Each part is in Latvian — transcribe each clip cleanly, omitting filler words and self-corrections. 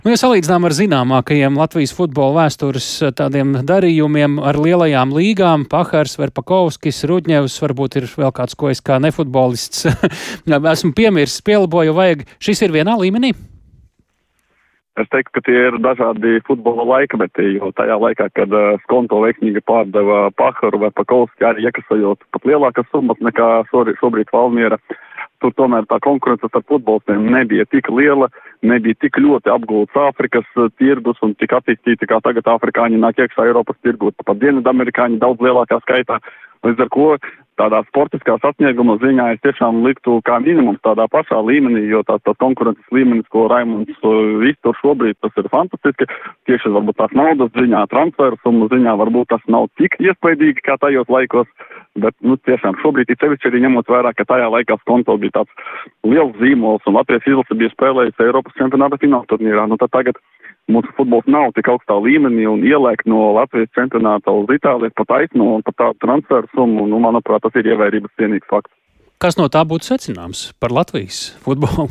Ja salīdzinām ar zināmākajiem Latvijas futbola vēstures tādiem darījumiem ar lielajām līgām, Pahars, Verpakovskis, Rudņevs, varbūt ir vēl kāds, ko es kā nefutbolists esmu piemirsis, pielaboju, vajag. Šis ir vienā līmenī? Es teiktu, ka tie ir dažādi futbola laikmeti, jo tajā laikā, kad Skonto veiksmīgi pārdeva Paharu vai Verpakovski, arī iekasējot pat lielākas summas nekā šobrīd Valmiera, tur tomēr tā konkurence starp futbolistiem nebija tik liela, nebija tik ļoti apgūts Āfrikas tirgus un tik attīstīti, kā tagad afrikāņi nāk iekšā Eiropas tirgus, pat dienvidamerikāņi daudz lielākā skaitā. Līdz ar ko tādā sportiskā sasnieguma ziņā es tiešām liktu kā minimums tādā pašā līmenī, jo tā konkurences līmenis, ko Raimunds iztur šobrīd, tas ir fantastiski. Tieši varbūt tās naudas ziņā, transferu summu ziņā, varbūt tas nav tik iespaidīgi kā tajos laikos, bet tiešām šobrīd ir sevišķi arī ņemot vērā, ka tajā laikā Skonto bija tāds liels zīmols un Latvijas izlase bija spēlējusi Eiropas čempionāta fināla turnīrā. Tad tagad mūsu futbols nav tik augstā līmenī un ielēkt no Latvijas čempionāta uz Itālijas pat aizno un pat tādu transferu summu, manuprāt, tas ir ievērības cienīgs fakts. Kas no tā būtu secināms par Latvijas futbolu?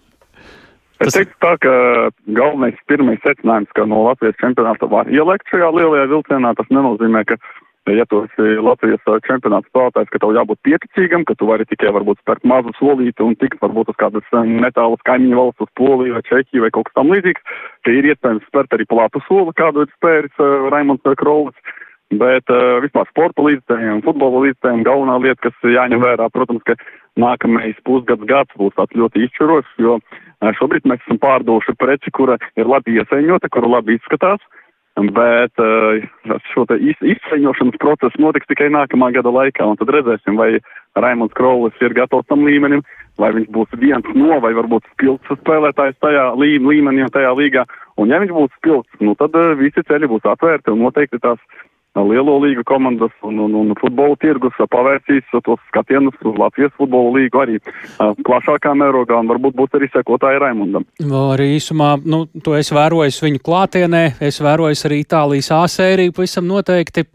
Es teiktu tā, ka galvenais pirmais secinājums, ka no Latvijas čempionāta var ielēkt šajā lielajā vilcienā, tas nenozīmē, ka ja tu esi Latvijas čempionāta spēlētājs, ka tev jābūt pieticīgam, ka tu vari tikai varbūt spērt mazu solīti un tikt varbūt uz kādas netālas kaimiņu valsts, uz Poliju vai Čehiju vai kaut kas tam līdzīgs, ka ir iespējams spērt arī platu soli, kādu ir spēris Raimunds Krollis. Bet vispār sporta līdzstājiem, futbola līdzstājiem galvenā lieta, kas jāņem vērā, protams, ka nākamais gads būs tāds ļoti izšķirošs, jo šobrīd mēs esam pārdoši preci, kura ir labi iesaiņota, kura labi izskatās, bet šo te izsaiņošanas procesu notiks tikai nākamā gada laikā, un tad redzēsim, vai Raimunds Krollis ir gatavs tam līmenim, vai viņš būs viens no, vai varbūt spilgts spēlētājs tajā līmenī un tajā līgā, un ja viņš būs spilgts, tad visi ceļi būs atvērti un noteikti tās lielo līgu komandas un futbola tirgus pavērsīs tos skatienus uz Latvijas futbola līgu arī plašākā mērogā un varbūt būs arī sekotāji Raimundam. Arī īsumā, tu esi vērojis viņu klātienē, es vērojis arī Itālijas A sēriju, pavisam noteikti.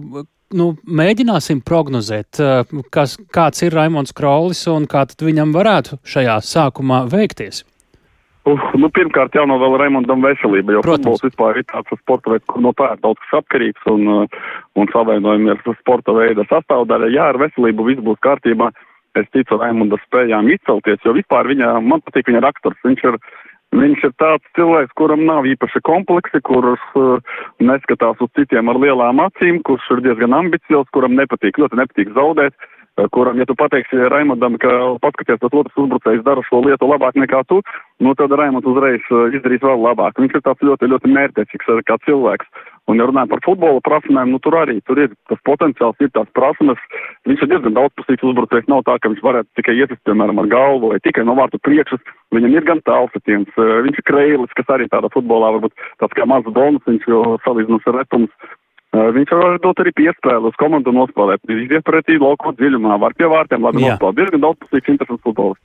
Mēģināsim prognozēt, kāds ir Raimunds Krollis un kā tad viņam varētu šajā sākumā veikties. Pirmkārt jānovēl Raimundam veselība, jo Protams. Futbols vispār ir tāds sporta veids, kur no tā ir daudz kas atkarīgs un savainojumi ir sporta veida sastāvdaļa. Jā, ar veselību viss būs kārtībā. Es ticu Raimunda spējām izcelties, jo vispār man patīk viņa raksturs. Viņš ir tāds cilvēks, kuram nav īpaši kompleksi, kurš neskatās uz citiem ar lielām acīm, kurš ir diezgan ambiciozs, kuram ļoti nepatīk zaudēt. Kuram, ja tu pateiksi Raimundam, ka paskaties, tas otrs uzbrucējs dara šo lietu labāk nekā tu, tad Raimunds uzreiz izdarīs vēl labāk. Viņš ir tāds ļoti, ļoti mērķtiecīgs kā cilvēks. Un, ja runājam par futbola prasmēm, tur ir tas potenciāls, ir tās prasmes. Viņš ir diezgan daudzpusīgs uzbrucējs, nav tā, ka viņš varētu tikai iesist, piemēram, ar galvu vai tikai no vārtu priekšas. Viņam ir gan tālsitiens, viņš ir kreilis, kas arī tādā futbolā varbūt tāds kā mazs bonus, viņš jau salīdzinās ar retums. Viņš var dot arī piespēli uz komandu nospēlēt. Viņš iet pretī lauko dziļumā, var pie vārtiem, labi nospēlēt. Diezgan daudzpusīgs, interesants futbols.